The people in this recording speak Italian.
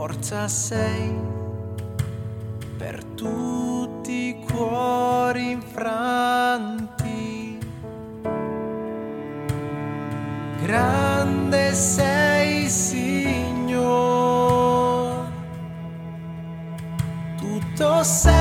forza sei per tutti i cuori infranti. Grande sei, Signore, tutto sei.